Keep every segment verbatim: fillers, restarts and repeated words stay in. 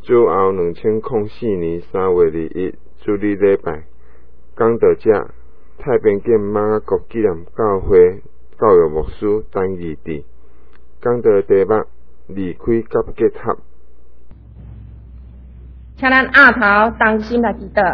主后两千零四年三月二日主日礼拜，讲到这，太平县马雅国纪念教会教育牧师陈义智讲到题目离开甲结合。 请咱额头同心来祈祷，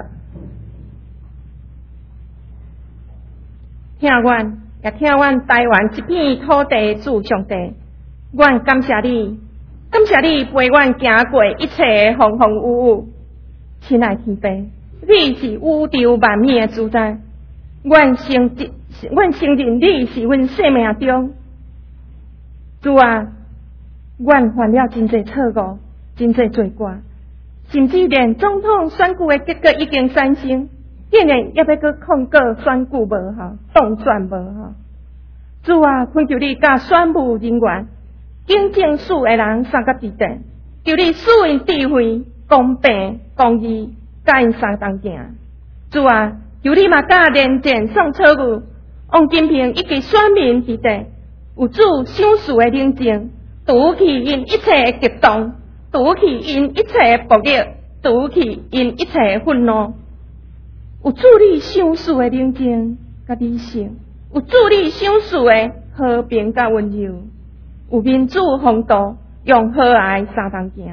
听阮也听阮台湾一片土地主上帝，阮感谢你，感谢你陪阮行过一切风风雨雨。亲爱天父，你是宇宙万物的主宰，阮承认，阮承认你是阮生命中。主啊，阮犯了真侪错误，真侪罪过。甚至连总统选举的结果已经产生，竟然还要搁控告选举无效、当选无效。主啊，恳求你甲选务人员、警政署的人三甲地地，求你使因智慧、公平、公义，甲因相同行。主啊，求你嘛甲连战宋楚瑜、王金平以及选民地地，有主赏识的冷静，除去因一切的激动。除去因一切暴力，除去因一切愤怒，有助你赏识的冷静甲理性，有助你赏识的和平甲温柔，有民主风度，用和蔼相同行。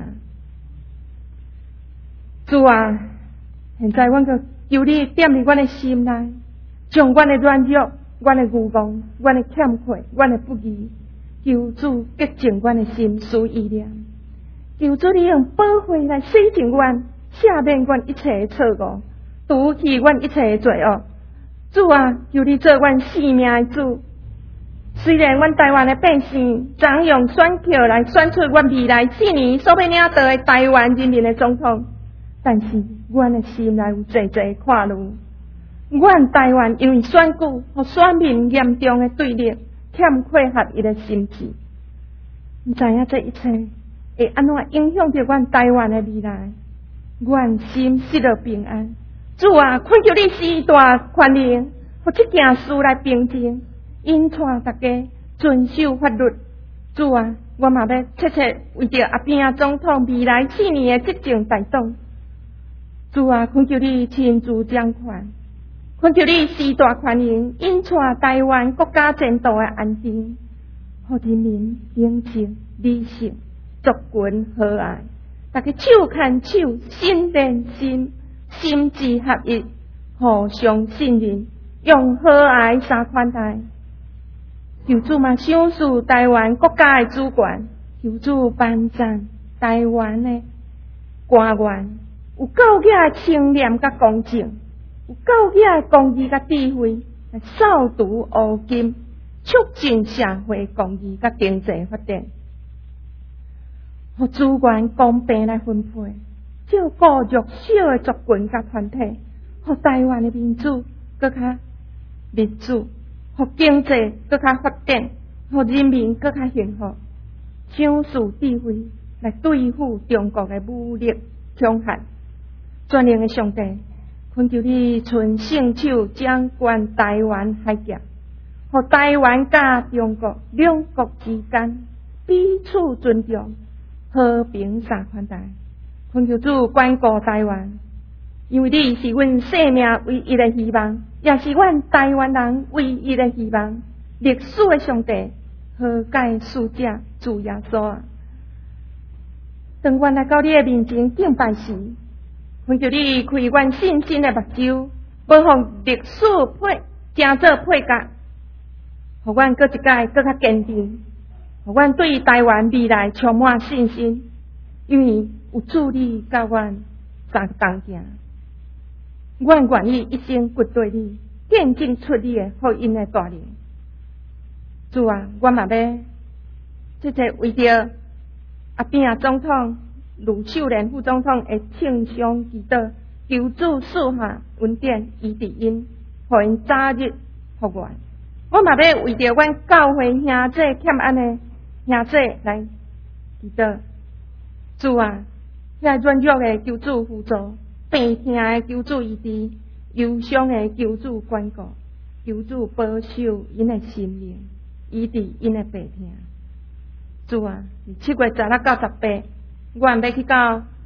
主啊，现在阮阁求你点入阮的心内，将阮的软弱、阮的愚妄、阮的欠缺、阮的不义，求主洁净阮的心思意念。求主你用宝血来洗净阮，赦免阮一切错误，除去阮一切罪恶。主啊，求你做阮性命的主。虽然阮台湾的百姓常用选票来选出阮未来四年所要领导的台湾人民的总统，但是阮的心内有济济看路。阮台湾因为选举和选民严重的对立，欠缺合一的心智。毋知影这一切会安怎影响着阮台湾的未来？阮心失落平安。主啊，恳求你施大权能，互这件事来平静，引带大家遵守法律。主啊，我嘛要切切为着阿扁总统未来四年的执政大党。主啊，恳求你亲自掌权，恳求你施大权能，引带台湾国家前途的安定，互人民平静理性。族群和蔼，大家手牵手，心连心，心智合一，互相信任，用和蔼相款待。求主嘛赏识台湾国家的主权，求主颁赞台湾的官员有够格的清廉甲公正，有够格的公义甲智慧，来扫除乌金，促进社会公义甲经济发展。互资源公平来分配，照顾弱小的族群甲团体，互台湾的民主更较民主，互经济更较发展，互人民更较幸福。赏识智慧来对付中国的武力强悍。全能的上帝，恳求你存圣手掌管台湾海峡，互台湾甲中国两国之间彼此尊重。和平相款待，恳求主关顾台湾，因为你是阮生命唯一的希望，也是阮台湾人唯一的希望。历史的上帝，和解使者主耶稣啊！当阮来到你的面前敬拜时，恳求你开阮信心的目睭，保护历史配正做配角，互阮搁一届搁较坚定。互阮对台湾未来充满信心，因为有主你甲阮相同行。阮愿意一生跟对你，见证出你的福音的大能。主啊，阮嘛要即个为着阿扁总统、卢秀莲副总统的庆祥祈祷，求主赐下恩典医治因，互因早日复原。我嘛要为着阮教会兄弟欠安的兄弟来祈祷。主啊，遐软弱的求主辅助，病痛的求主医治，忧伤的求主关顾，求主保守因的心灵，医治因的病痛。主啊，七月十六到十八，我要去到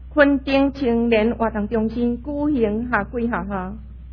昆丁青莲活动中心举行下跪下下。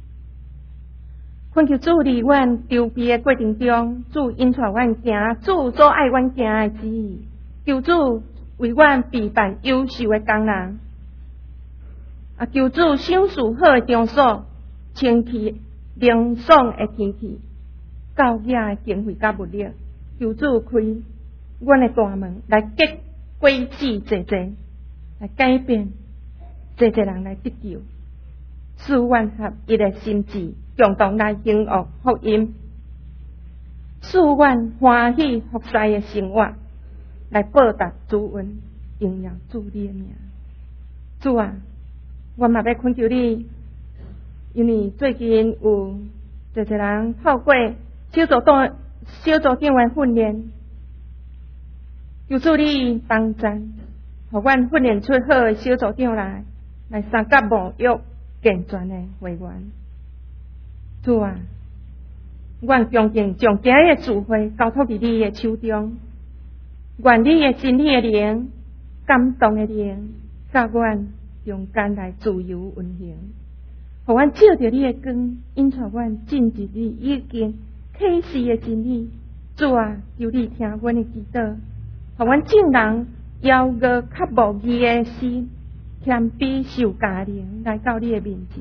恳求主伫阮筹备的过程中，主引带阮行主所爱阮行的旨意，求主为阮备办优秀的工人，啊，求主赏赐好的场所，清气凉爽的天气，高雅的经费甲物力，求主开阮的大门，来结果子济济，来改变济济人来得救，使阮合一的心志，共同来兴学福音，使阮欢喜服侍的生活，来报答主恩，荣耀主你的名。主啊，我嘛要恳求你，因为最近有济济人透过小组长小组长的训练，求主你帮助，互阮训练出好的小组长来，来三甲沐浴健全的会员。主啊，阮恭敬将今日的聚会交托伫你的手中，愿你的真理的灵、感动的灵，甲阮中间来自由运行，互阮照着你的光，引带阮进入你已经启示的真理。主啊，求你听阮的祈祷，互阮众人邀个较无义的心，谦卑受加灵来到你的面前。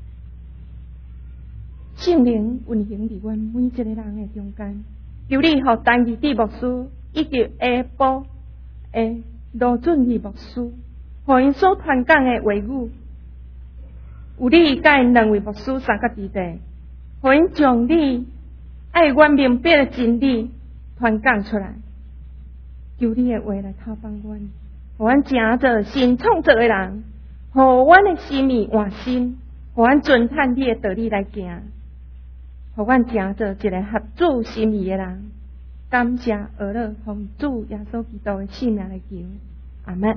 圣灵运行伫阮每一个人的中间，求你互单义弟牧师以及下部的罗俊义牧师，互因所传讲的话语，有你甲因两位牧师三角之地，互因将你爱阮明白的真理传讲出来。求你的话来透帮阮，互阮正做新创造的人，互阮的心意换新，互阮遵探你的道理来行。互阮正做一个合主心意的人，感谢而乐，奉主耶稣基督的圣名来求，阿门。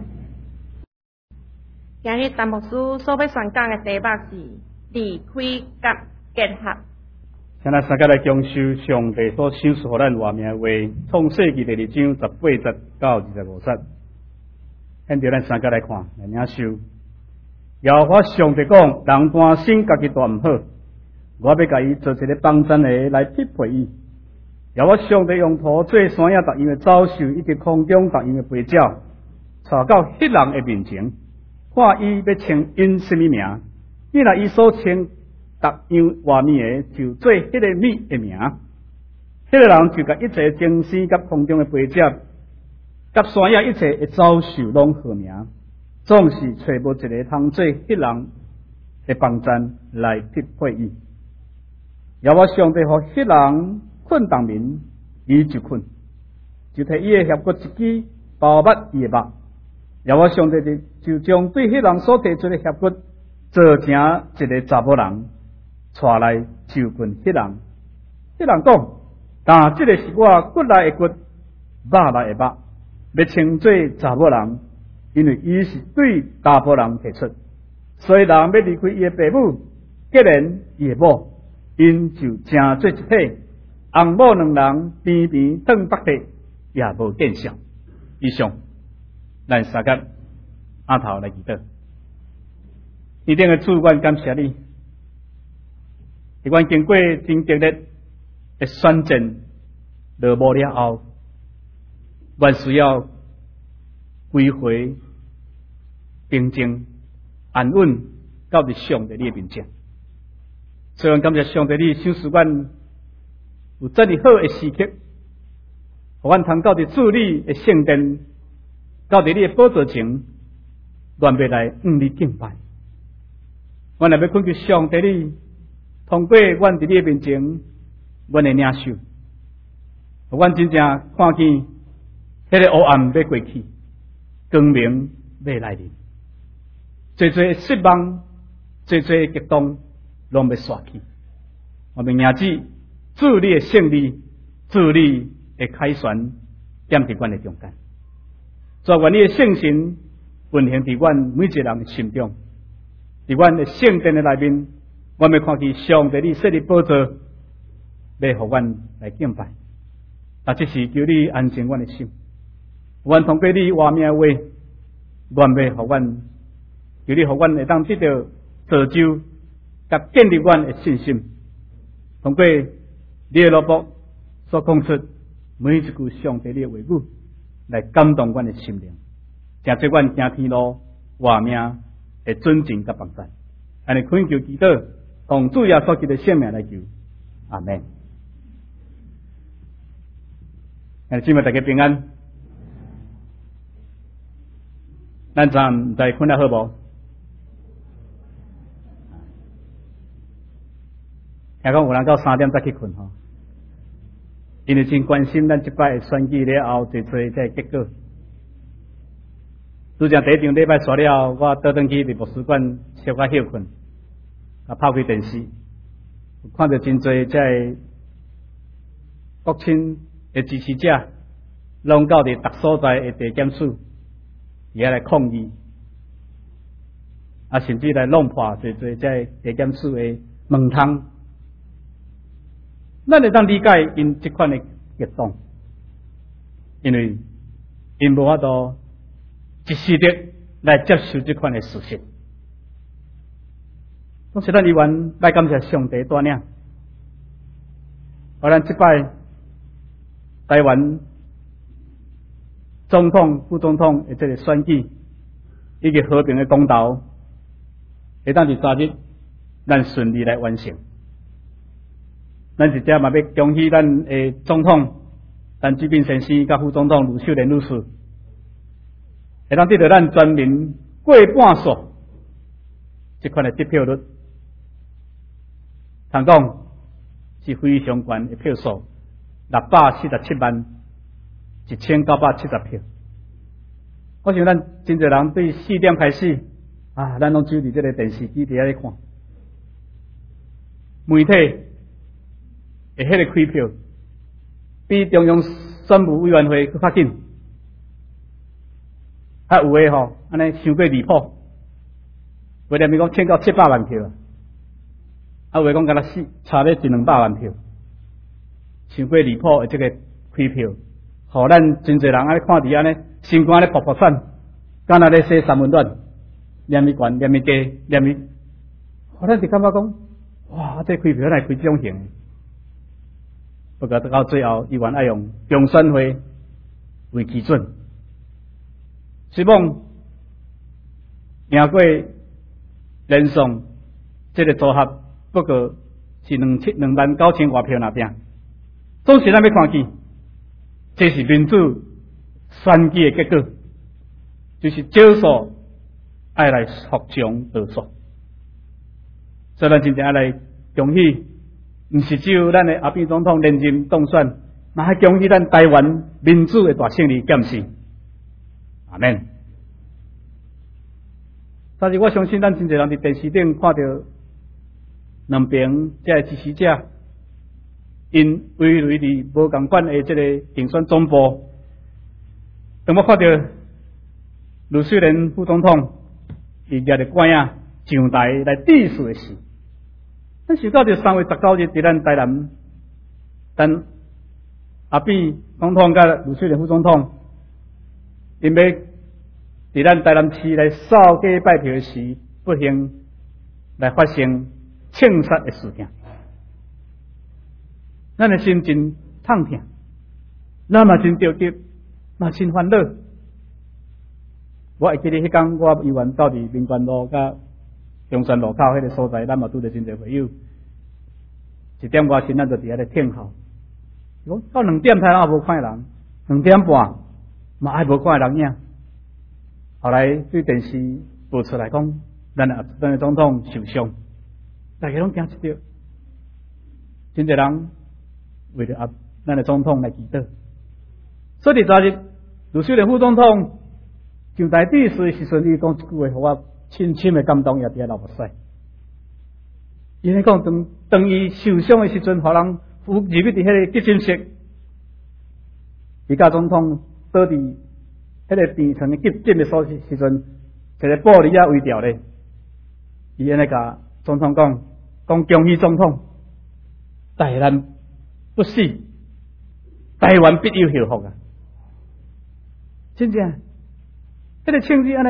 今日陈牧师所要宣讲的题目是离开甲结合。 今日大家来讲受上帝所赏赐予咱话命的话，创世纪第二章十八节到二十五节。现在咱大家来看来领受。耶和华上帝讲：人担心家己大唔好。我要甲伊做一个帮衬的来匹配伊。也我上帝用土做山野逐样的走兽，以及空中逐样的飞鸟，带到迄人的面前，看伊要称因什么名。既然伊所称逐样话物的，就做迄个物的名。迄、那个人就甲一切精星、甲空中的飞鸟、甲山野一切的走兽拢号名，总是找无一个通做迄人的帮衬来匹配伊。也我上帝互迄人困当眠，伊就困，就摕伊的肋骨一支包密伊的目。也我上帝就将对迄人所提出的肋骨做成一个查某人，带来就困迄人。迄人讲：但这个是我骨内的骨，肉内的肉，要称作查某人，因为伊是对查甫人提出。所以人要离开伊的父母，结连伊的某。因就成做一体，翁某两人边边转北地，也无见效。以上，咱三个阿头来祈祷。天顶的主，阮感谢你，伫阮经过真激烈的选战落幕了后，阮需要归回平静安稳，到伫上帝你的面前。虽然感谢上帝，你赏赐阮有这么好的时刻，互阮通到伫主你的圣殿，到伫你的宝座前，愿要来向你敬拜。阮也要恳求上帝，你通过阮伫你的面前，阮的领受，互阮真正看见迄个黑暗要过去，光明要来临，最最失望，最最激动。拢要刷去，我们名字主你的胜利，主你的凯旋，点伫阮的中间。主愿你的圣神运行伫阮每一个人的心中，伫阮的圣殿的内面，我们看见上帝你设立宝座，要互阮来敬拜。啊，这是求你安静阮的心，阮通过你话命的话，愿要互阮求你互阮会当得到造就，甲建立阮的信心，通过你的萝卜所讲出每一句上帝的话语，来感动阮的心灵，成做阮行天路活命的准证甲帮助。安尼恳求祈祷，奉主耶稣基督的圣名来求，阿门。安尼今日大家平安，咱暂在困了好无？听讲有人到三点才去困吼，因为真关心咱即摆选举了后，最最这结果。拄则第一场礼拜刷了，我倒转去伫博士馆小可休困，啊拍开电视，看到真侪这国亲的支持者，拢到伫逐所在的地检署，而来抗议，啊甚至来弄破侪侪这地检署的门窗。咱会当理解因即款的激动，因为因无法度一时的来接受即款的事实。拢是咱议员来感谢上帝带领，而咱即摆台湾总统、副总统的这个选举，以及和平的公道，会当伫昨日咱顺利来完成。咱直接嘛要恭喜咱的总统陈水扁先生，甲副总统卢秀莲女士，会当得到咱全民过半数这款的得票率，通讲是非常悬的票数，六百四十七万一千九百七十票。我想咱真侪人对四点开始啊，咱拢就伫这个电视机底下咧看，媒体。会迄个开票，比中央选务委员会更较紧，啊有诶吼，安尼伤过离谱，为了咪讲签到七百万票，啊有诶讲敢若四差咧一两百万票，伤过离谱诶这个开票，互咱真侪人安尼看伫安尼心肝咧噗噗喘，敢若咧洗三温暖，念咪悬，念咪低，念咪，互咱就感觉讲，哇，这开票来开这种型。不过到最后，依然爱用中选会为基准。希望赢过连胜这个组合，不过是两千两万九千外票那边。总是咱要看见，这是民主选举的结果，就是少数爱来服从多数。所以咱真正爱来恭喜。毋是只有咱的阿扁总统连任当选，嘛还恭喜咱台湾民主的大胜利，敢是？阿免。但是我相信，咱真侪人伫电视顶看到两边这支持者，因围围伫无共款的这个竞选总部，当我看到卢秀莲副总统伊举着拐啊上台来致辞的时。咱想到就三月十九日伫咱台南，但阿扁总统甲卢秀莲副总统，因要伫咱台南市来扫街拜票时，不幸来发生枪杀的事件，咱的心真痛痛，咱嘛真着急，嘛真烦恼。我会记得迄天我议员到伫民权路甲中山路口迄个所在，咱嘛拄着真侪朋友，一点外钟咱就伫遐咧听候。讲到两点才也无看人，两点半嘛还无看人影。后来对电视播出来讲，咱啊咱的总统受伤，大家拢惊一跳，真侪人为了啊咱的总统来祈祷。所以昨日卢秀莲副总统上台致辞的时阵，伊讲一句话，互我深深的感动，也伫遐流目屎。伊咧讲，当当伊受伤的时阵，互人扶入去伫迄个急诊室，伊甲总统倒伫迄个病床的急诊的所时阵，一个布里啊围住咧。伊安尼甲总统讲，讲恭喜总统，台湾不死，台湾必有幸福啊！真正，迄个枪支安尼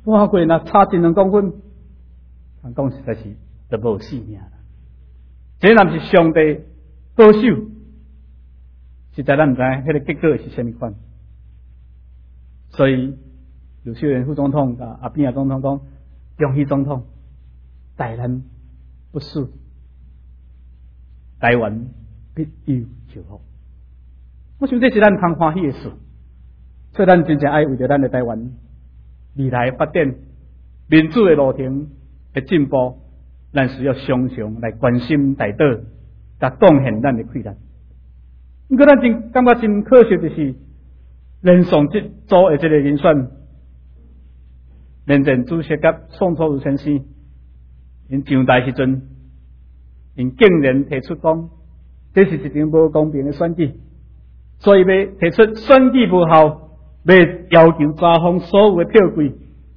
花过若差一两公分，通讲实在是都无性命啦。这若是上帝保守，实在咱毋知迄个结果是啥物款。所以刘秀元副总统甲阿扁啊总统讲，恭喜总统，大难不死，台湾必有朝福。我想这是咱通欢喜的事，所以咱真正爱为着咱的台湾未来发展、民主的路程的进步，咱需要常常来关心大道，甲贡献咱的困难。不过咱真感觉真可惜的是，连上这组的这个人选，连任主席甲宋楚瑜先生，因上台时阵，因竟然提出讲，这是一场无公平的选举，所以要提出选举无效，要要求查封所有的票柜。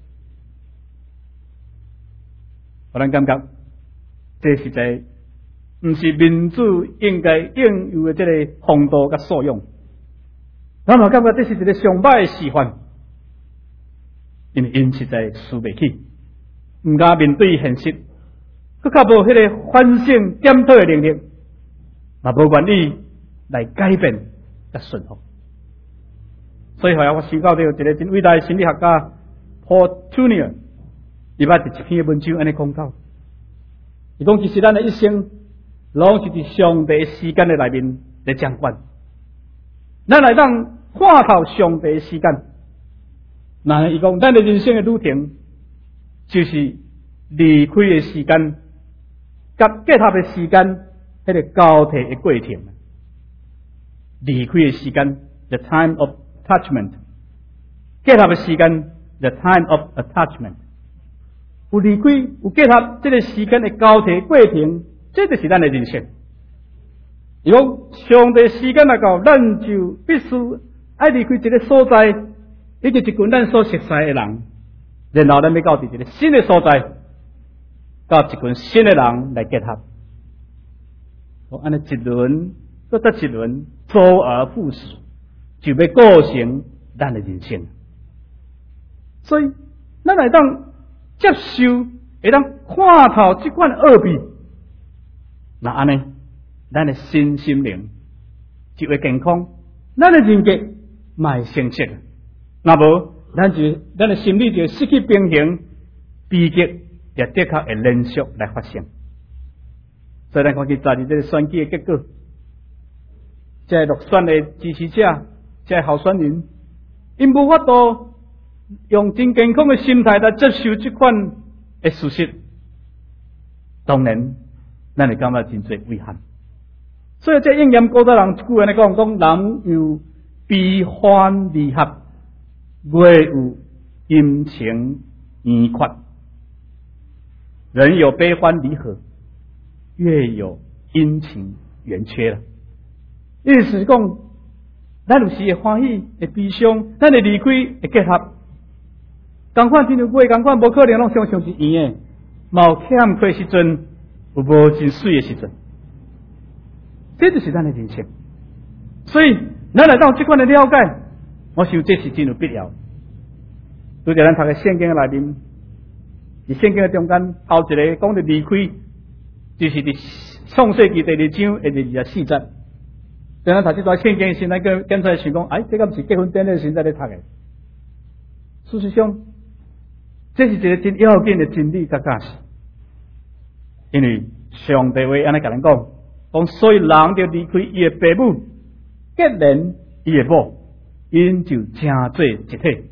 我咱感觉，这实在不是民主应该应有的这个风度甲素养。咱嘛感觉这是一个上歹的示范，因为因实在输袂起，唔敢面对现实，佮较无迄个反省检讨的能力，也无愿意来改变甲顺服。所以后来我想到到一个真伟大的心理学家 Paul Junior 伊捌伫一篇文章安尼讲到，伊讲其实咱的一生，拢是伫上帝的时间的内面来掌管。咱来当看透上帝的时间，那伊讲咱的人生的旅程，就是离开的时间，甲结合的时间，迄个交替的过程。离开的时间 ，the time of attachment； 结合的时间 ，the time of attachment。有离开，有结合，这个时间的交替过程，这就是咱的人生。伊讲上帝时间来到，咱就必须爱离开一个所在，以及一群咱所熟悉的人，然后咱要到伫一个新的所在，到一群新的人来结合。我安尼一轮，搁再一轮，周而复始，就要构成咱的人生。所以，咱来当接受，会当看透这款奥秘，那安尼。咱的身心灵就会健康，咱的人格嘛会成熟。那无，咱就咱的心理就失去平衡，悲剧也的确会连续来发生。所以咱看去昨日这个选举的结果，这个落选的支持者，这个候选人，因无法度用真健康的心态来接受这款的事实，当然，咱会感觉真侪遗憾。所以这应验古代人一句安尼讲，讲人有悲欢离合，月有阴晴圆缺。人有悲欢离合，月有阴晴圆缺了。意思是讲，咱有时会欢喜，会悲伤，咱会离开，会结合。同款天有月，同款无可能拢相像是圆的，嘛有欠缺时阵，有无真水的时阵。这就是咱的人生，所以咱来到这款的了解，我想这是真有必要。拄着咱读的圣经内面，伫圣经的中间头一个讲的离开，就是伫创世纪第二章的第二十四节。当咱读这段圣经时，咱个刚才想讲，哎，这个不是结婚典礼时在咧读的。事实上，这是一个真要紧的真理甲价值，因为上帝话安尼甲咱讲。讲所以人就离开伊的父母，结连伊的母，因就成做一体。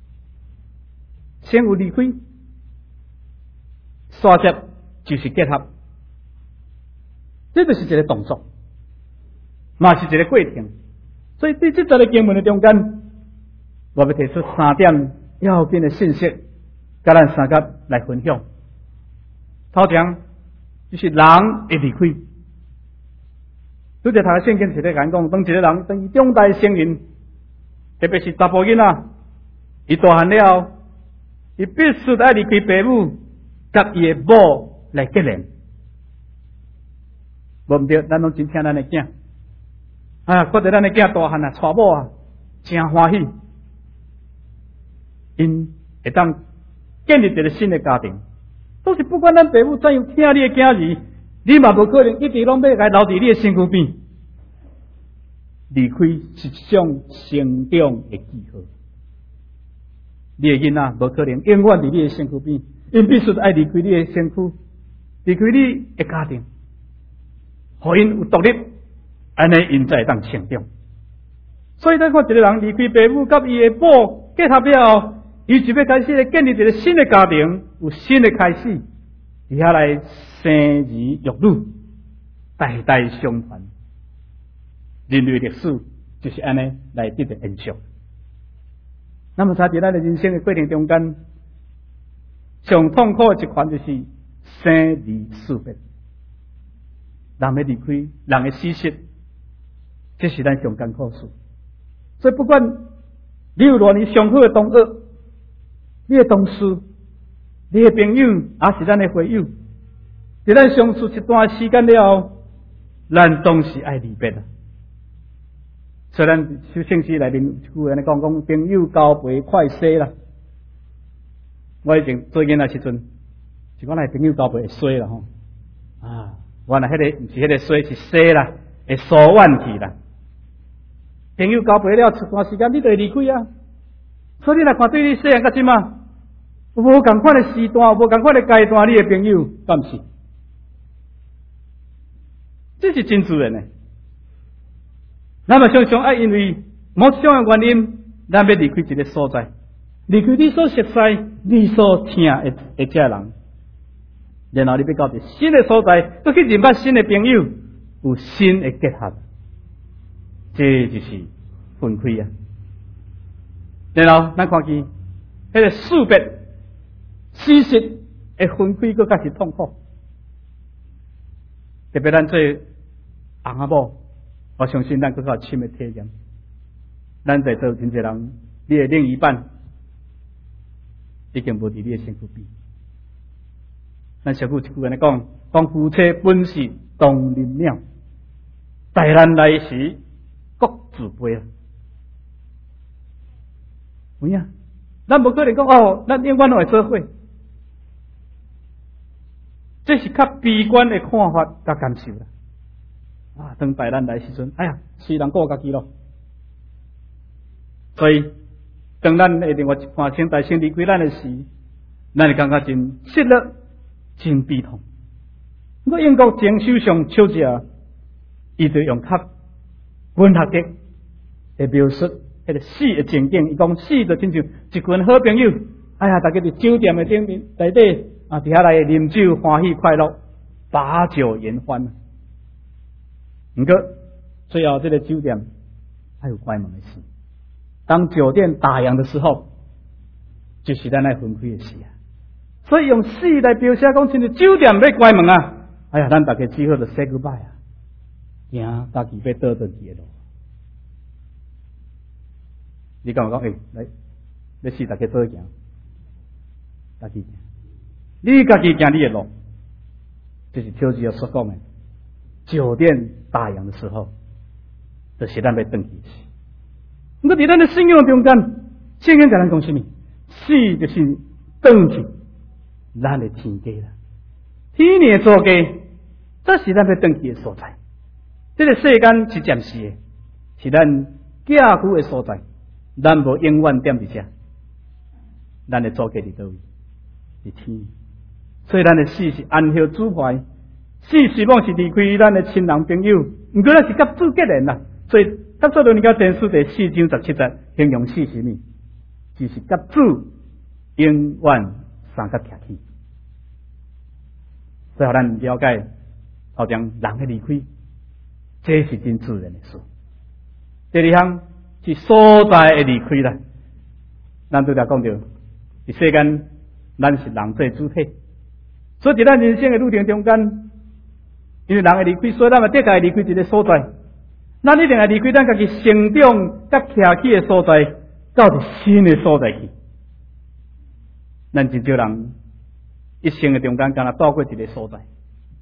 先有离开，刷接就是结合，这就是一个动作，嘛是一个过程。所以在这则的经文的中间，我要提出三点要紧的信息，甲咱三甲来分享。头前就是人会离开。拄着读圣经是咧讲讲，当一个人当伊长大成人，特别是查甫囡仔，伊大汉了后，伊必须爱离开父母，甲伊的母来结连。无毋对，咱拢真听咱的囝，啊，觉得咱的囝大汉啊，娶某啊，真欢喜，因会当建立一个新的家庭，都是不管咱父母怎样疼你的囝儿，你嘛无可能一直拢要来留伫你的身躯边。离开是一种成长的记号。你的囡仔无可能永远伫你的身躯边，因必须爱离开你的身躯，离开你的家庭，互因有独立，安尼因才会当成长。所以咱看一个人离开父母，甲伊的母结合了后，伊就要开始建立一个新的家庭，有新的开始，伫遐来生儿育女，代代相传。人类历史就是安尼来得到延续。那么，在咱的人生的过程中间，上痛苦的一环就是生离死别，人的离开，人的死失，这是咱上艰苦事。所以，不管你有偌尼上好的同学，你的同事，你的朋友，也是咱的会友，在咱相处一段时间了后，咱总是爱离别的。虽然修圣诗内面一句安尼讲讲，朋友交陪快逝啦。我以前做囡仔时阵，是讲来朋友交陪会衰啦吼。啊，原来迄、那个毋是迄个衰，是逝啦，会疏远去啦。朋友交陪了一段时间，你就会离开啊。所以你来看，对你细汉到即嘛，有无共款的时段，有无共款的阶段，你的朋友敢毋是？这是真自然的。咱嘛常常爱因为某种的原因，咱要离开一个所在，离开你所熟悉、你所听的的这人，然后你要到一个新的所在，要去认识新的朋友，有新的结合，这就是分开啊。然后咱看见迄个死别、死失的分开，更加是痛苦。特别咱做翁仔某。我相信咱更较深的体验，咱在座真侪人，你的另一半已经无伫你的身躯边。咱小句一句安尼讲，讲夫妻本是同林鸟，大难来时各自飞啊！有影，咱无可能讲哦，咱永远拢会做伙，这是较悲观的看法甲感受啦。啊，当大难来时阵，哎呀，是人顾家己咯。所以，当咱会另外一半先大先离开咱的时，咱会感觉真失落、真悲痛。我英国情绪上笑者，伊就用较文学的来描述迄个死的情景。伊讲死就亲像一群好朋友，哎呀，大家伫酒店的顶面内底啊，伫遐来啉酒欢喜快乐，把酒言欢。不过，最后这个酒店还有关门的事。当酒店打烊的时候，就是咱来分开的事啊。所以用死来描写，讲现在酒店要关门啊！哎呀，咱大家只好就 say goodbye 啊，行，家己要倒倒去的路。你跟我讲，诶、欸，来，要死大家倒行，家己行，你家己行你的路，这是挑子要所讲的。酒店打烊的时候，就是咱要回去的事。不过在咱的信仰中间，圣经甲咱讲什么？死就是回去咱的天家啦。天年的做家，这是咱要回去的所在。这个世间是暂时的，是咱寄居的所在。咱无永远踮伫遮，咱的做家伫倒位？伫天。所以咱的死是安歇主怀。死希望是离开咱的亲人朋友，不过咱是甲主结连啦。所以，甲做到人家前书第四章十七节形容死什么？就是甲主永远三甲徛起。所以，互咱了解，好像人的离开，这是真自然的事。第二项是所在的离开啦。咱拄则讲到，伫世间，咱是人做主体，所以伫咱人生的路程中间。因为人会离开，所以咱嘛得该离开一个所在。咱一定会离开咱家己成长甲徛起的所在，到一新的所在去。咱真少人一生的中间，敢若度过一个所在。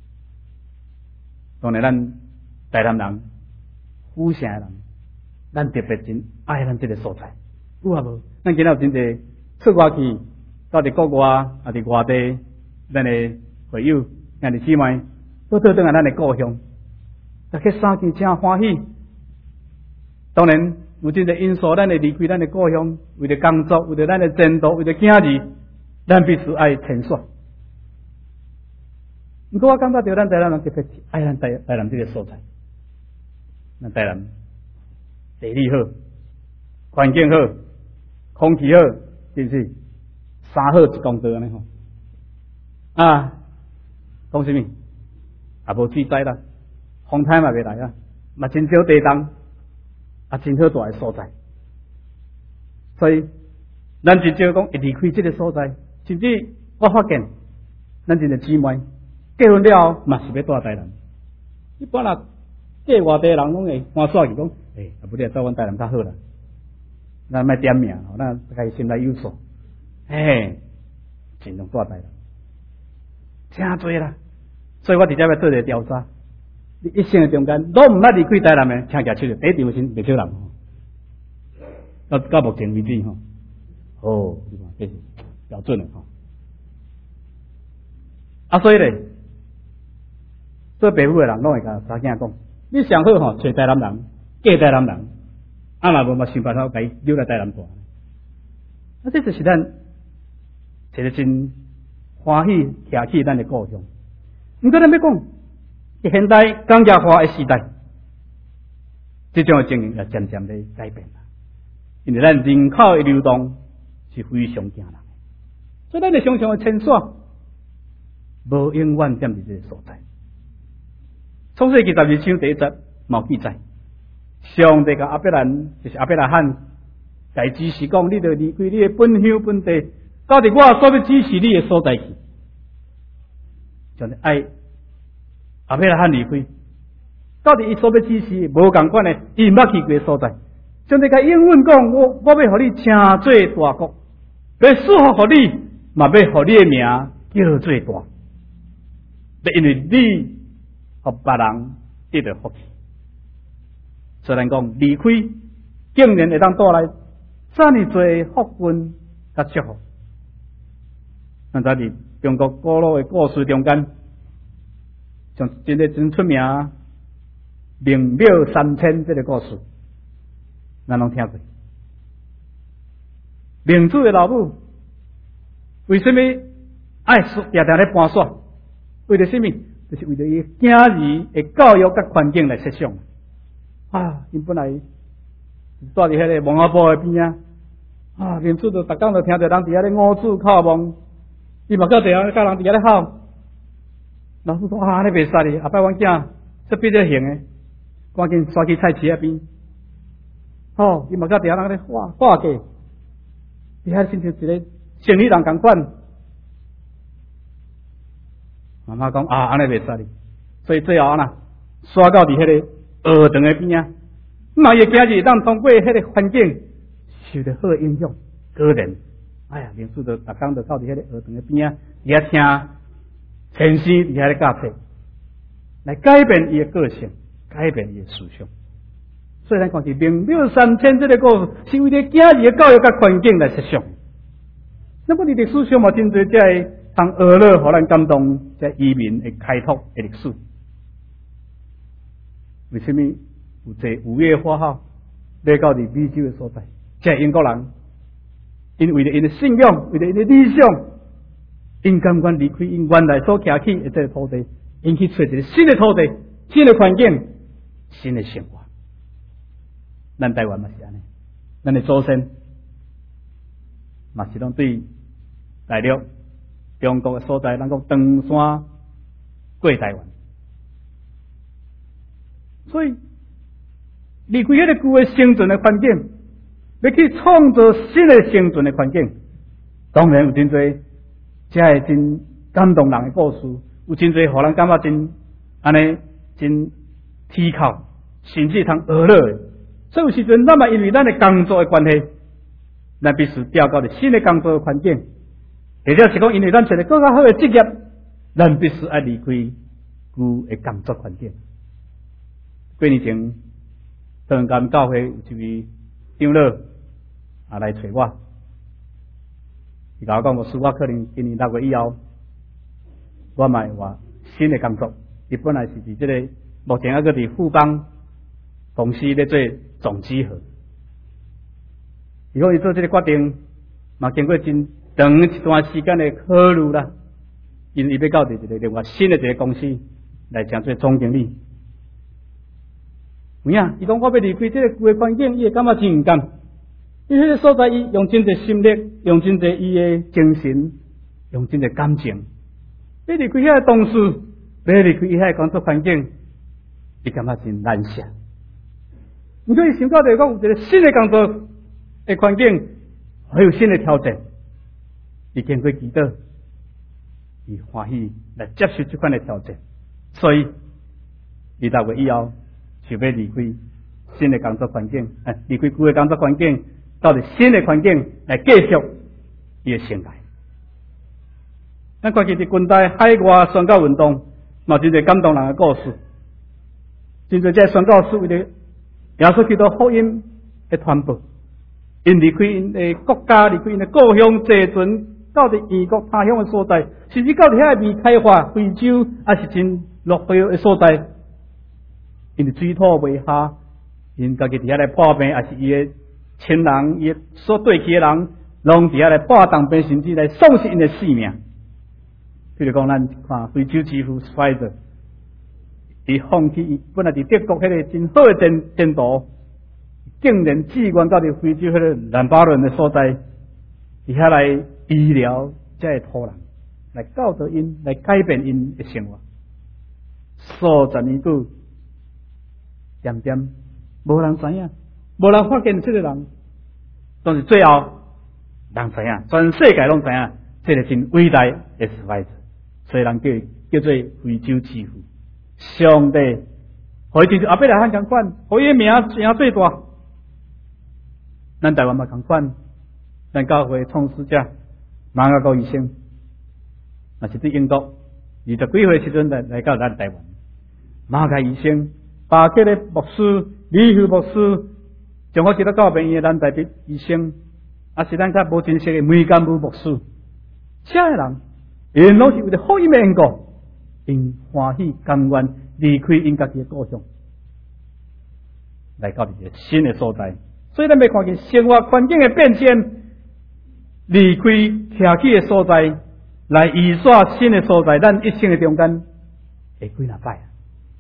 当然，咱台南人、府城的人，咱特别真爱咱这个所在。有啊无？咱今仔有真侪出外去到伫国外啊，伫外地，咱的会友、兄弟姊妹，都倒转来咱的故乡，大家三更真欢喜。当然，有真侪因素，咱会离开咱的故乡，为了工作，为了咱的前途，为了囝儿，咱必须爱迁徙。不过我感觉到咱台南人特别爱咱台台南这个所在，咱台南地理好，环境好，空气好，是不是？三好一公道安尼吼。啊，讲什么？也无水灾啦，风台嘛袂来啊，嘛真少地动，啊真好大个所在。所以，咱真少讲会离开这个所在，甚至我发现，咱真个姊妹结婚了后，嘛是要住台南。一般啊，嫁外地人拢会欢煞去讲，诶、欸，啊不如住阮台南较好啦。咱莫点名吼，咱大家心内有数。嘿，尽量住台南，真多啦。所以我直接要做一个调查，你一生的中间，拢唔捌离开台南的，请举手，第一场先袂少人吼。到到目前为止吼，哦，你看这是标准的吼。啊，所以咧，做爸母的人拢会甲查囝讲，你上好吼，找台南人，嫁台南人，啊若无嘛想办法甲伊留来台南住。啊，这就是咱一个真欢喜徛起咱的故乡。毋过咱要讲，现代工业化的时代，这种的情形也渐渐在改变啦。因为咱人口的流动是非常惊人的，所以咱的常常的迁徙，无永远踮伫这个所在。创世纪十二章第一节毛记载，上帝甲亚伯兰就是亚伯拉罕，该指示讲，你着离开你的本乡本地，到伫我所要指示你的所在去。就是爱亚伯拉罕离开，到底伊所要指示无共款的，伊毋捌去过的所在。上帝甲应允讲，我我要互你称做大国，要祝福互你，嘛要互你的名叫做大，因为你互别人得到福气。虽然讲离开，竟然会当带来遮尔多福分甲祝福。咱在伫中国古老的故事中间，像真个真出名明庙三千这个故事，咱拢听过。明主的老母为什么爱定定咧搬线？为了什么？就是为了伊囝儿的教育甲环境来设想。啊，因本来住伫迄个蒙阿波的边啊，啊，明主就逐工就听着人伫遐咧五子叩问。伊嘛到地下甲人伫遐咧吵，老师讲啊，你袂使哩，后摆阮囝这变咗形诶，赶紧刷去菜市遐边。哦，伊嘛到地下人咧画画计，伫遐亲像一个生意人共款。妈妈讲啊，安尼袂使哩，所以最后啊，刷到伫迄个学堂诶边啊，嘛伊囝儿当通过迄个环境受到好影响，个人。哎呀，明主就逐工就到伫迄个学堂的边啊，伫遐听先生伫遐咧教册，来改变伊的个性，改变伊的思想。所以咱讲是明庙三千这个故事，是为了囝儿的教育甲环境来设想。那么你历史上嘛真侪这个通学乐，互咱感动，这移民的开拓的历史。为什么有这五月花号来到伫美洲的所在？这英国人。因为了因的信仰，为了因的理想，因甘愿离开因原来所徛起的这个土地，因去找一个新的土地、新的环境、新的生活。咱台湾嘛是安尼，咱的祖先嘛是拢对大陆、中国的所在，咱讲登山过台湾，所以离开迄个旧的生存的环境。要去创造新的生存的环境，当然有真多，这系真感动人的故事，有真多互人感觉真安尼真剔口，甚至通学乐的。所以有时阵，咱嘛因为咱的工作的关系，咱必须调到一新的工作的环境，或者是讲因为咱找个更加好的职业，咱必须爱离开旧的工作环境。几年前，台湾教会有一位长老啊来找我， 伊甲我讲，牧师，我可能今年六月以后，我嘛会换新的工作。伊本来是伫即个目前还个伫富邦公司咧做总机号。如果伊做这个决定，嘛经过真长一段时间的考虑啦，因伊要到伫一个另外新的一个公司来当做总经理。有影，伊讲我要离开这个旧的环境，伊会感觉真唔甘。伊迄个所在，伊用真侪心力，用真侪伊的精神，用真侪感情，要离开遐个同事，要离开伊遐个工作环境，伊感觉真难舍。毋过伊想到就讲有一个新的工作的环境，还有新的挑战，伊经过祈祷，伊欢喜来接受这款的挑战，所以伊六月以后就要离开新的工作环境，哎，离开旧的工作环境。到伫新的环境来继续伊的生涯。咱看见伫军队海外宣教运动，嘛真侪感动人的故事。真侪这宣教士为了耶稣基督福音的传播，因离开因的国家，离开因的故乡，坐船到伫异国他乡的所在，甚至到伫遐未开发非洲，也是真落后的所在，因的水土未下，因家己伫遐来破病，也是伊的。亲人伊所对起的人，拢伫遐来破当兵，甚至来丧失因的性命。譬如讲，咱看非洲之父衰者，伊放弃伊本来伫德国迄个真好的前前途，竟然志愿到伫非洲迄个南巴伦的所在，伫遐来医疗这个土人，来教导因，来改变因的生活。数十年久，点点无人知影。无人发现这个人，但是最后人知影，全世界拢知影，这个真伟大的失败者，所以人叫叫做非洲之父。上帝，互伊就是阿伯来汉共款，互伊名声最大。咱台湾嘛共款，咱教会创始者马雅高医生，也是伫英国二十几岁时阵来来到咱台湾，马雅医生，巴克的牧师、李旭牧师。从好记得教病院的咱台的医生，也是咱较无真实的梅干部牧师，这个人，因拢是为了福音的缘故，因欢喜甘愿离开因家己的故乡，来到一个新的所在。所以咱要看见生活环境的变迁，离开徛起的所在，来移煞新的所在，咱一生的中间会几哪摆？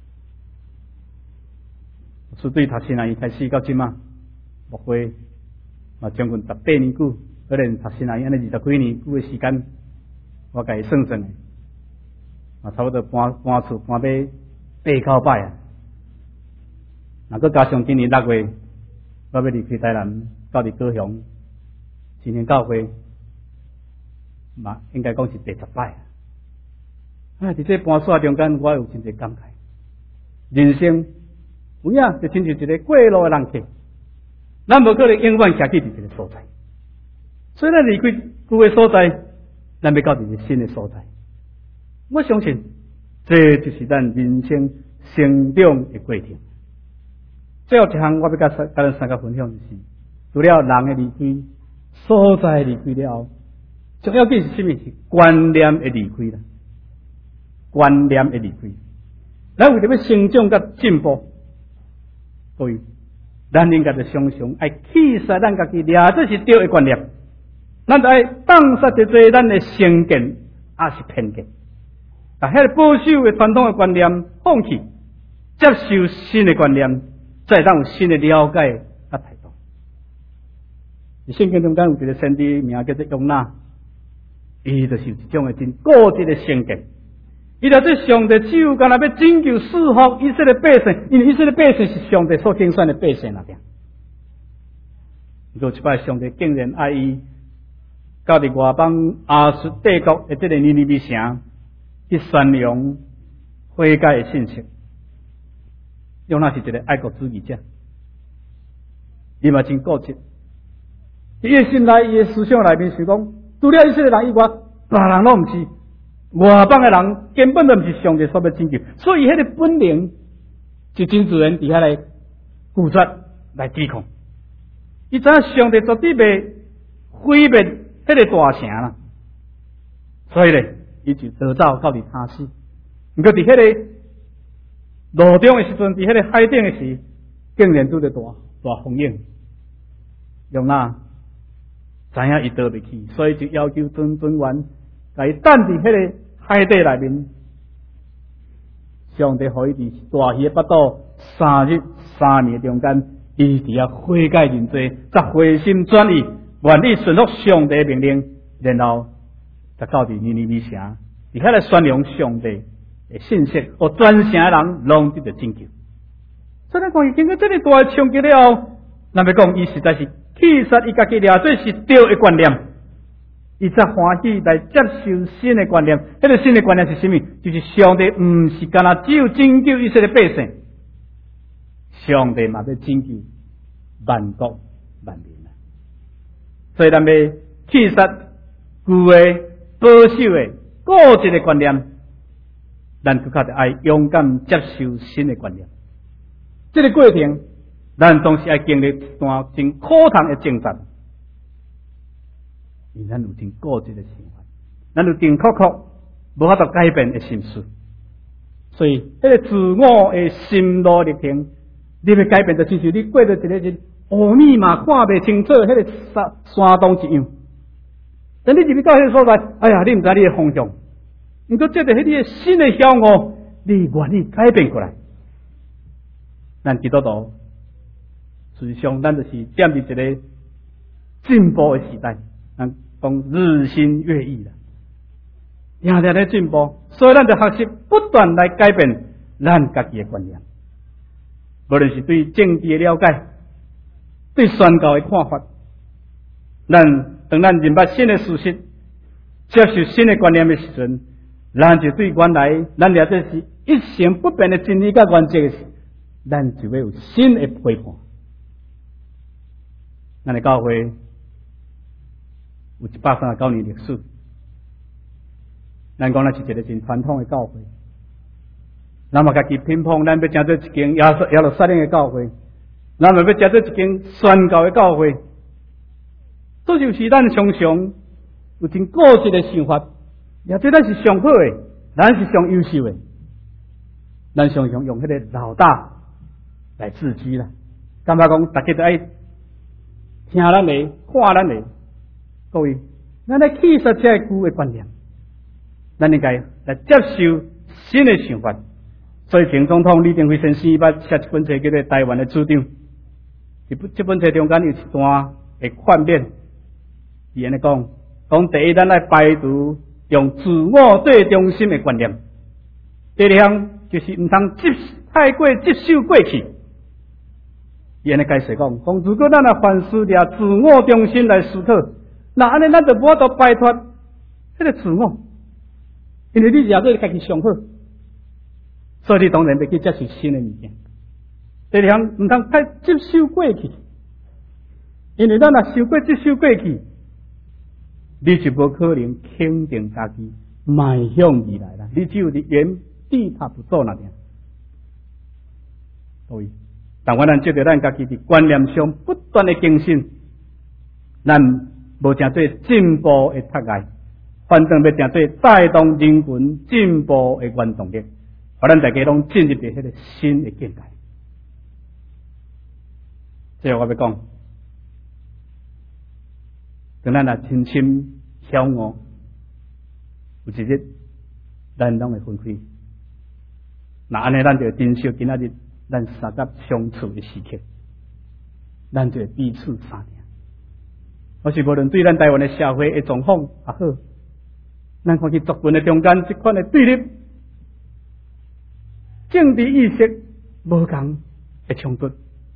是对读新啊，伊开始到即嘛。牧会嘛，将近十八年久，可能读新来安尼二十几年久的时间，我甲伊算算的，啊，差不多搬搬厝搬要八九摆啊。若佮加上今年六月，我要离开台南，到伫高雄，今年教会嘛，应该讲是第十摆啊。啊，伫这搬煞中间，我有真侪感慨，人生有影就亲像一个过路的人客。咱无可能永远徛起伫一个所在，所以咱离开旧的所在，咱要到一个新的所在。我相信，这就是咱人生成长的过程。最后一项，我要甲甲咱三个分享就是，除了人的离开，所在离开了后，重要紧是什么？是观念的离开啦，观念的离开。咱为着要成长甲进步，各位。咱应该就常常爱启示咱家己，掠这是对的观念。咱就爱放下一些咱的成见，也是偏见。把迄个保守的传统的观念放弃，接受新的观念，再当有新的了解甲态度。圣经中间有一个先知名叫做约拿，伊就是有一种的真固执的成见。伊就对上帝只有干那要拯救赐福以色列百姓，因为以色列百姓是上帝所拣选的百姓那边。有一摆上帝竟然爱伊，到伫外邦亚述帝国的这个尼尼微城去宣扬悔改的信息。约拿是一个爱国主义者，伊嘛真固执。伊的心内，伊的思想内面是讲，除了以色列人以外，别人拢毋是。外邦的人根本都不是上帝所要拯救，所以迄个本能就真自然伫遐来固执来抵抗。伊知影上帝绝对袂毁灭迄个大城啦。所以咧，伊就逃走到伫他死。毋过伫迄个路中的时阵，伫迄个海顶的时，竟然拄着大大风影。用那知影伊逃袂去，所以就要求尊尊员甲伊等伫迄个海底内面。上帝互伊伫大鱼的腹肚三日三年中间，伊伫遐悔改认罪，才回心转意，愿意顺服上帝的命令，然后才到伫尼尼微城，伫遐来宣扬上帝的信息，互全城的人拢得到拯救。所以咱看伊经过这个大的冲击了后，咱要讲伊实在是，其实伊家己了做是对的观念。伊才欢喜来接受新的观念，迄、那个新的观念是什么？就是上帝毋是干那只有拯救以色列百姓，上帝嘛要拯救万国万民啊！所以咱要去实旧的、保守的、固执的观念，咱更加得爱勇敢接受新的观念。这个过程，咱总是爱经历一段真苦痛的挣扎。因咱有真固执的想法，咱有定确确无法度改变的心思，所以迄个自我的心路历程，你要改变，就亲像你过着一个日乌密嘛，看袂清楚，迄、那个山山洞一样。等你入去到迄个所在，哎呀，你毋知你的方向，毋过借着迄个新的晓悟，你愿意改变过来。咱基督徒，实际上咱就是踮伫一个进步的时代。咱讲日新月异啦，常常在进步，所以咱就学习不断来改变咱家己的观念，无论是对政治的了解，对宣教的看法，咱当咱认捌新的事实，接受新的观念的时阵，咱就对原来咱了解是一成不变的真理甲原则的时，咱就要有新的批判。咱的教会有一百三十九年历史，咱讲咱是一个真传统的教会，咱嘛家己偏颇，咱要成做一间耶稣耶路撒冷的教会，咱嘛要成做一间宣教的教会。这就是咱常常有真固执的想法，也这咱是上好的，咱是上优秀的，咱常常用迄个老大来自居啦。感觉讲大家都爱听咱的，看咱的。各位，咱来启实这旧的观念，咱应该来接受新的想法。所以前总统李登辉先生捌写一本册叫做《台湾的主张》，这本册中间有一段的劝勉，伊安尼讲：讲第一，咱来排除用自我最中心的观念；第二项就是唔通接太过接受过去。伊安尼解释讲：讲如果咱来凡事抓自我中心来思考。那安尼，咱就无法度摆脱迄个自我，因为你也做家己上好，所以你当然要去接受新的物件。第二项唔通太接受过去，因为咱若受过接受过去，你就无可能肯定家己迈向未来啦。你只有伫原地踏步走那点。所以，但愿咱借着咱家己伫观念上不断的更新，咱。无成做进步的脱碍，反正要成做带动人群进步的原动力，把咱大家拢进入伫迄个新的境界。最后我要讲，当咱若真心晓悟，有一日咱拢会分开。那安尼，咱就珍惜今仔日咱三甲相处的时刻，咱就彼此相听。我是无论对咱台湾的社会的状况也好，咱看去族群的中间这款的对立、政治意识无共的冲突。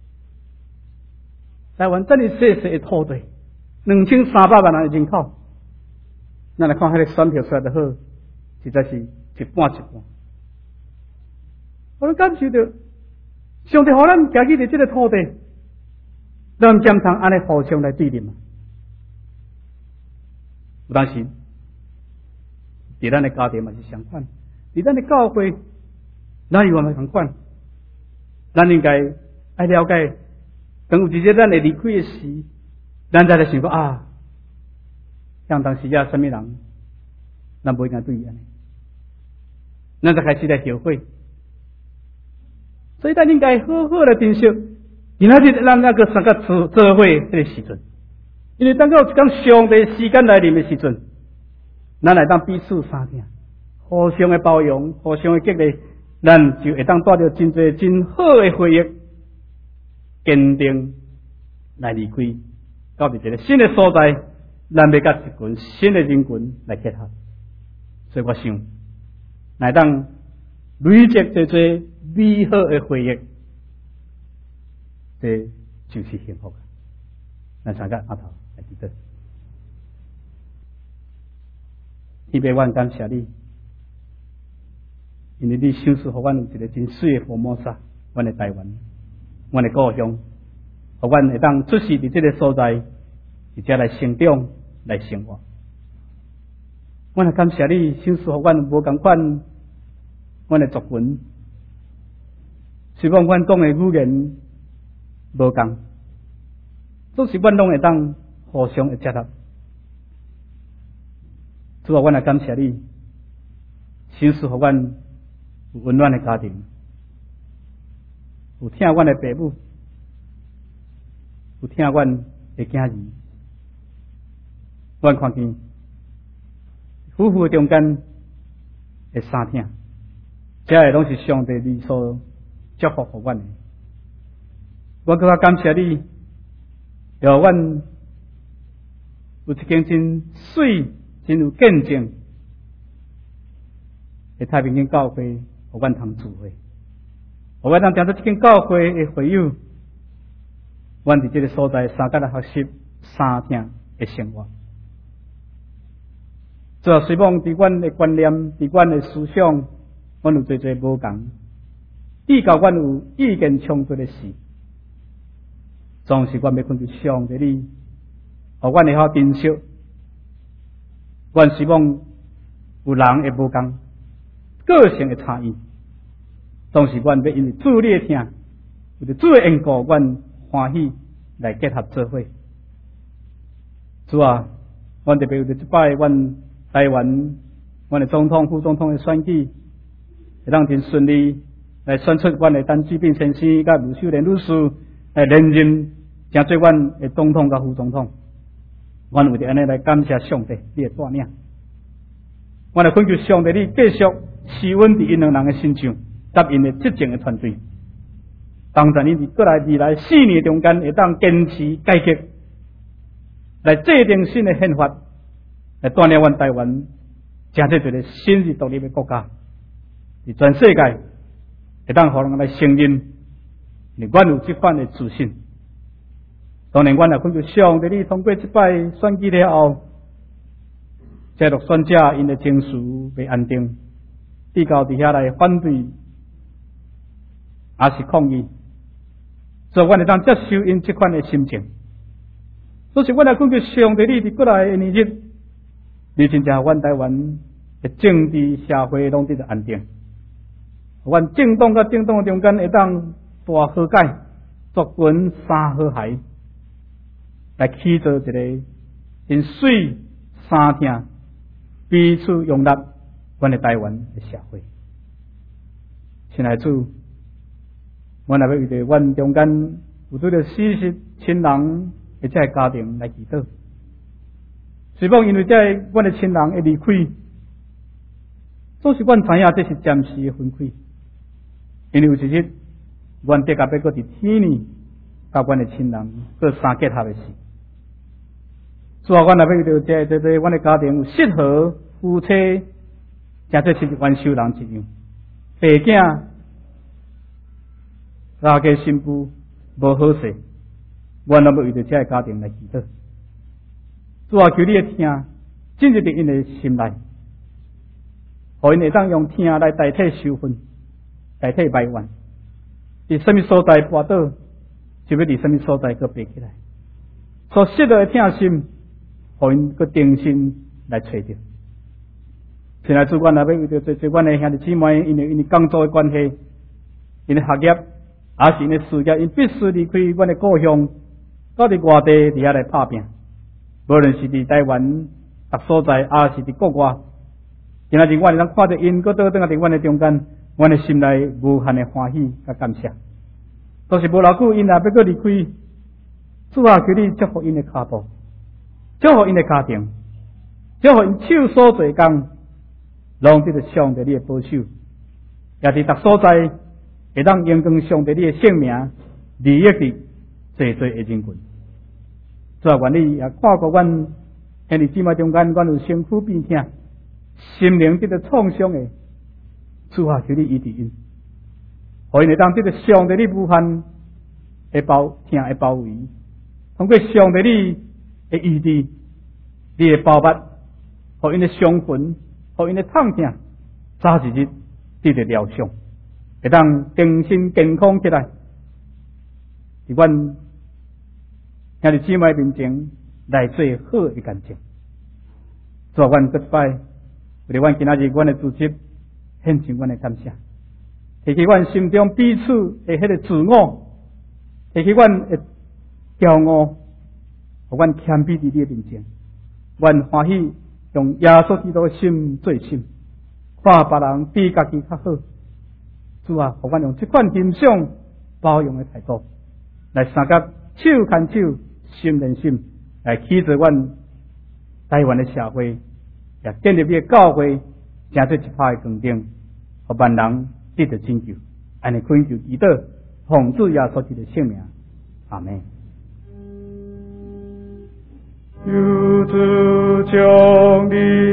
台湾这里细细的土地，两千三百万人的人口，咱来看迄个选票出来就好，实在是一半一半。我们感受到上帝互咱家己的这个土地，咱怎通安尼互相来对立嘛？有当时，伫咱的家庭嘛是相反，伫咱的教会，咱又嘛相反。咱应该爱了解，当有一日咱会离开的时，咱才来想讲啊， 像当时啊，什么人，咱不应该对伊安尼，咱就开始来后悔。所以咱应该好好来珍惜，今仔日咱那个三个做做伙迄个时阵，因为当到一讲上帝时间来临的时阵，咱来当彼此相听，互相的包容，互相的激励，咱就会当带着真侪真好的回忆，坚定来离开，到伫一个新的所在，咱要甲一群新的人群来结合。所以我想，来当累积这些美好的回忆，这就是幸福。咱参加阿头来记得，天父，阮感谢你，因为你赏赐互阮有一个真水的福摩萨，阮的台湾，阮的故乡，互阮会当出世伫这个所在，而且来成长，来生活。阮也感谢你，赏赐互阮无共款，阮的族群，希望阮讲的语言无共，总是阮拢会当互相的接纳。主啊，阮也感谢你，赏赐互阮有温暖的家庭，有听阮的父母，有听阮的囝儿，阮看见夫妇中间的三听，这个拢是上帝你所祝福互阮的。我更加感谢你，让阮有一间真水、真有见证的太平间教会，互阮通聚会，互阮通听到这间教会的会友，阮伫这个所在三甲来学习三听的生活。主要希望伫阮的观念、伫阮的思想，阮有侪侪无共，比较阮有意见冲突的事，总是阮要困伫上帝里，互阮会好珍惜。阮希望有人会无共，个性的差异，总是阮要因为主你的听，为着主的缘故，阮欢喜来结合做伙。主啊，阮特别有着即摆阮台湾，阮的总统、副总统的选举，会当真顺利来选出阮的陈水扁先生甲卢秀莲女士来连任，成做阮的总统甲副总统。阮为着安尼来感谢上帝，你的带领。阮来恳求上帝，你继续施温伫因两人的身上，答因的执政的团队，当在你伫过来未来四年中间，会当坚持改革，来制定新的宪法。来锻炼阮台湾，成做一个新日独立的国家，伫全世界会当互人来承认，你阮有这款的自信。当然，阮也恳求上帝，你通过这摆选举了后，这落选者因的情绪被安定，比较伫遐来反对，也是抗议，所以阮会当接受因这款的心情。所以，阮也恳求上帝，你伫过来的年日。你真正阮台湾的政治社会拢得安定，阮政党甲政党中间会当大和解，族群三和谐，来起造一个真水三听彼此容纳阮的台湾的社会。亲爱的主，阮也要为着阮中间有对着死失亲人或者家庭来祈祷。希望因为这阮的亲人会离开，总是阮知影这是暂时的分开，因为有一日阮得甲要搁伫天呢，甲阮的亲人搁相结合的事。主啊，阮也要为着这这这阮的家庭有适合夫妻，真做是元首人一样，爸囝、大家新妇无好势，阮也要为着这个家庭来祈祷。主啊，求你的听，进入伫因的心内，互因会当用听来代替羞愤，代替埋怨。伫什么所在跌倒，就要伫什么所在搁爬起来。所失落的听心，互因搁定心来找着。现在主，阮也要为着做做阮的兄弟姊妹，因为因为工作的关系，因的学业，也是因的事业，因必须离开阮的故乡，到伫外地伫遐来打拼。无论是伫台湾， 逐所在，也是伫国外。今仔日我会当看到因，搁倒转啊伫阮的中间，阮的心内无限的欢喜甲感谢。都是无偌久，因也要搁离开。主啊，求你祝福因的脚步，祝福因的家庭，祝福因手所做工，拢得着上帝你的保守，也伫逐所在会当荣光上帝你的性命，利益伫济济的人群。主啊，愿你也看过阮兄弟姊妹中间，阮有身躯变痛，心灵得着创伤的，主啊，求你医治因，互因会当得着上帝你无限的包听的包围，通过上帝你的医治，你的包拔，互因的伤魂，互因的痛痛，早一日得着疗伤，会当精神健康起来。伫阮兄弟姊妹面前来做好的感情。主啊，阮搁摆为了阮今仔日阮的组织献上阮的感谢，提起阮心中彼此的迄个自我，提起阮的骄傲，互阮谦卑伫你的面前，阮欢喜用耶稣基督的心做心，看别人比家己较好。主啊，互阮用这款欣赏包容的态度，来相甲手牵手，心连心，来起着阮台湾的社会，也建立你的教会，成做一派的光灯，互万人得到拯救。安尼恳求祈祷，奉主耶稣基督的圣名，阿门。 求主将你